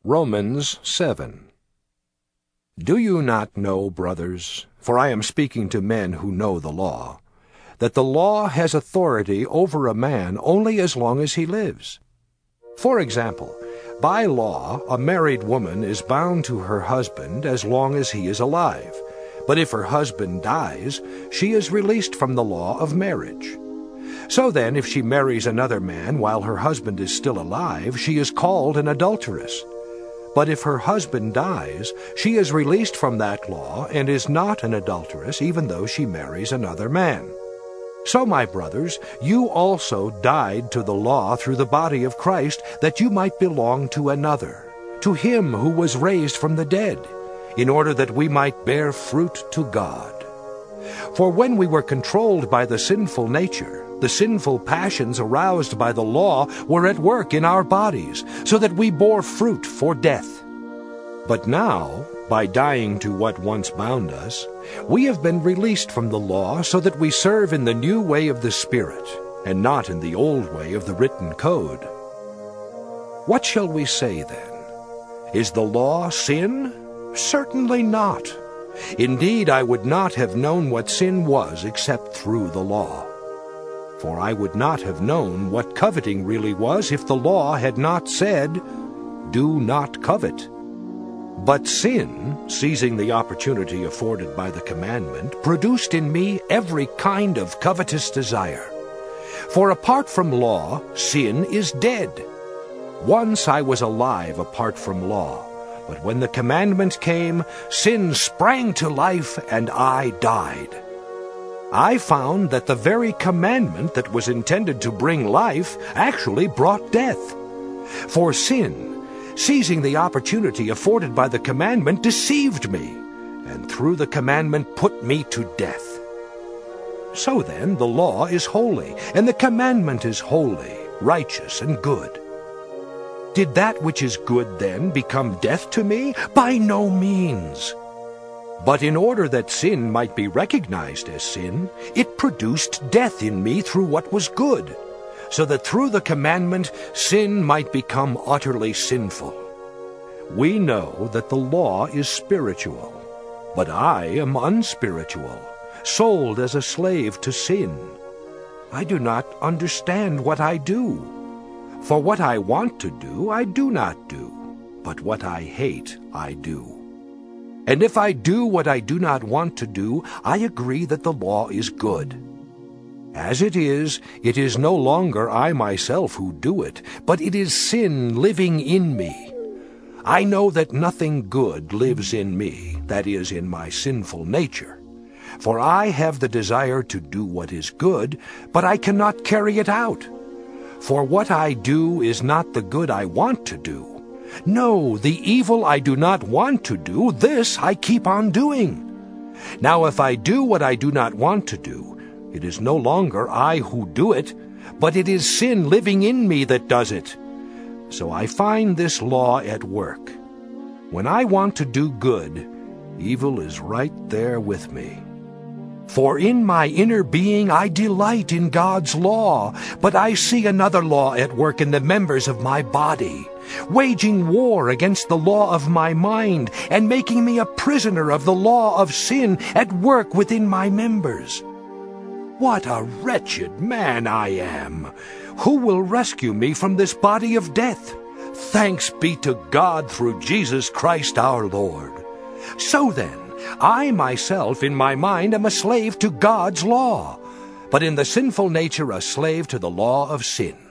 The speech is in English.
Romans 7. Do you not know, brothers, for I am speaking to men who know the law, that the law has authority over a man only as long as he lives? For example, by law, a married woman is bound to her husband as long as he is alive. But if her husband dies, she is released from the law of marriage. So then, if she marries another man while her husband is still alive, she is called an adulteress. But if her husband dies, she is released from that law and is not an adulteress, even though she marries another man. So, my brothers, you also died to the law through the body of Christ, that you might belong to another, to him who was raised from the dead, in order that we might bear fruit to God. For when we were controlled by the sinful nature, the sinful passions aroused by the law were at work in our bodies, so that we bore fruit for death. But now, by dying to what once bound us, we have been released from the law so that we serve in the new way of the Spirit, and not in the old way of the written code. What shall we say then? Is the law sin? Certainly not. Indeed, I would not have known what sin was except through the law. For I would not have known what coveting really was if the law had not said, "Do not covet." But sin, seizing the opportunity afforded by the commandment, produced in me every kind of covetous desire. For apart from law, sin is dead. Once I was alive apart from law, but when the commandment came, sin sprang to life and I died. I found that the very commandment that was intended to bring life actually brought death. For sin, seizing the opportunity afforded by the commandment, deceived me, and through the commandment put me to death. So then, the law is holy, and the commandment is holy, righteous, and good. Did that which is good then become death to me? By no means. But in order that sin might be recognized as sin, it produced death in me through what was good, so that through the commandment sin might become utterly sinful. We know that the law is spiritual, but I am unspiritual, sold as a slave to sin. I do not understand what I do. For what I want to do, I do not do, but what I hate, I do. And if I do what I do not want to do, I agree that the law is good. As it is no longer I myself who do it, but it is sin living in me. I know that nothing good lives in me, that is, in my sinful nature. For I have the desire to do what is good, but I cannot carry it out. For what I do is not the good I want to do. No, the evil I do not want to do, this I keep on doing. Now if I do what I do not want to do, it is no longer I who do it, but it is sin living in me that does it. So I find this law at work. When I want to do good, evil is right there with me. For in my inner being I delight in God's law, but I see another law at work in the members of my body, waging war against the law of my mind, and making me a prisoner of the law of sin at work within my members. What a wretched man I am! Who will rescue me from this body of death? Thanks be to God through Jesus Christ our Lord. So then, I myself in my mind am a slave to God's law, but in the sinful nature a slave to the law of sin.